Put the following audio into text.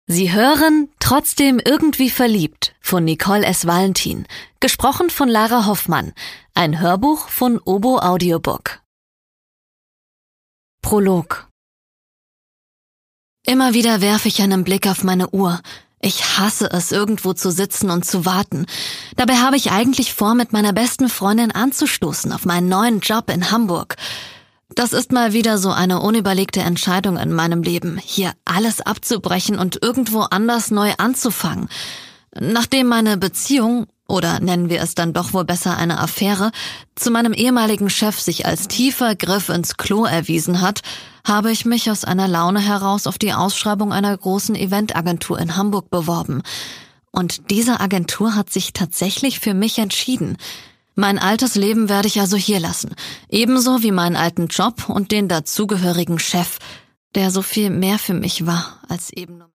Sie hören Trotzdem irgendwie verliebt von Nicole S. Valentin, gesprochen von Lara Hoffmann, ein Hörbuch von Obo Audiobook. Prolog. Immer wieder werfe ich einen Blick auf meine Uhr. Ich hasse es, irgendwo zu sitzen und zu warten. Dabei habe ich eigentlich vor, mit meiner besten Freundin anzustoßen auf meinen neuen Job in Hamburg. Das ist mal wieder so eine unüberlegte Entscheidung in meinem Leben, hier alles abzubrechen und irgendwo anders neu anzufangen. Nachdem meine Beziehung, oder nennen wir es dann doch wohl besser eine Affäre, zu meinem ehemaligen Chef sich als tiefer Griff ins Klo erwiesen hat, habe ich mich aus einer Laune heraus auf die Ausschreibung einer großen Eventagentur in Hamburg beworben. Und diese Agentur hat sich tatsächlich für mich entschieden. Mein altes Leben werde ich also hier lassen, ebenso wie meinen alten Job und den dazugehörigen Chef, der so viel mehr für mich war als eben nur